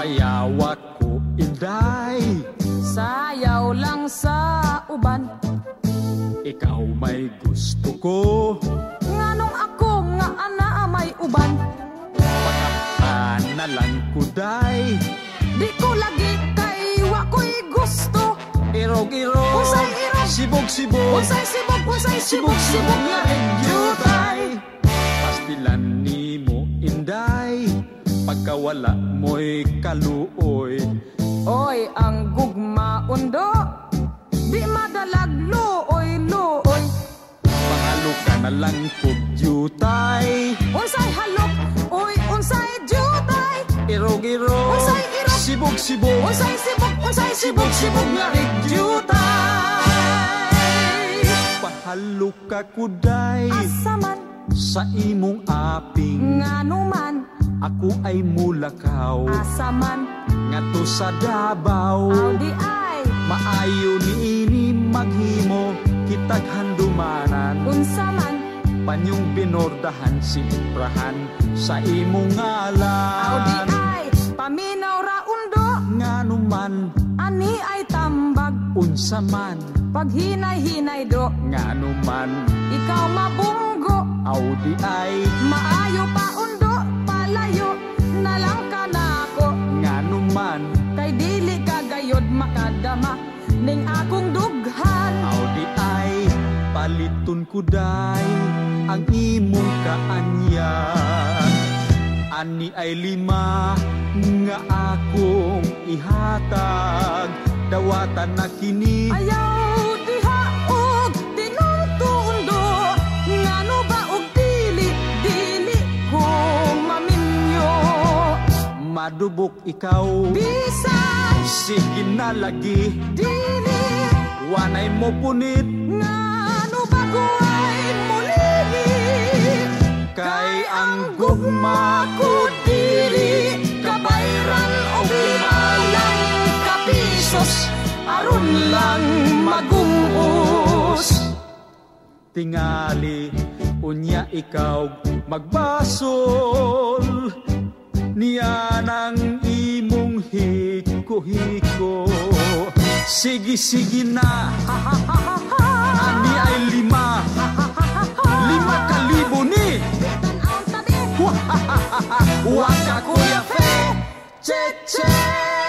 sayaw ako, Inday. Sayaw lang sa uban. Ikaw may gusto ko. Nganong ako nga ana may uban. Pakaptan na lang ko, day. Di ko lagi kay wa ko'y gusto. Irog-irog, Unsay irog? sibog-sibog, Unsay sibog nga jutay. Pastilan ni mo, Inday, pagkawala mo'y kaluoy. Oy, ang gugma undo, di madalag luoy. Pangalo ka na lang ko, jutay. Unsay halok, oy, unsay jutay. Irog-irog, Unsay irog? sibog-sibog, Unsay sibog nga jutay. pahalo ka kuday. Asaman, Sa imong aping, nganuman, ako ay mulakaw. asaman, Ngato sa Davao, audi ay, maayo ni ini maghimo, kitag handumanan. unsaman, Panyong binordahan, simprahan sa imong audi ngalan. ay, paminaw ra undo, Nganuman, ani ay tambag, unsaman, paghinay-hinay do, nganuman, ikaw mabunggo, audi ay, maayo pa undo, palayo, nalang ka na ako, nganuman, kay dili ka gayod makadama, ning akong dughan, audi ay, paliton ko day, ang imong kaanyan. Ani ay 5 nga akong ihatag, dawatan na kini. ayaw diha og tinungtundo, ngano ba og dili ko maminyo, Madubok ikaw, bisan sige na lagi, dili, wanay mo punit, ngano ba ko ay muli, kay ang gugma ko dili, kabayran o limalang kapisos, aron lang magumos. Tingali, unya ikaw magbasol, niya ng imong hiko-hiko. Sige na, ani ay 5,000 ni. tanaw tadi, Waka kuya fe, che che.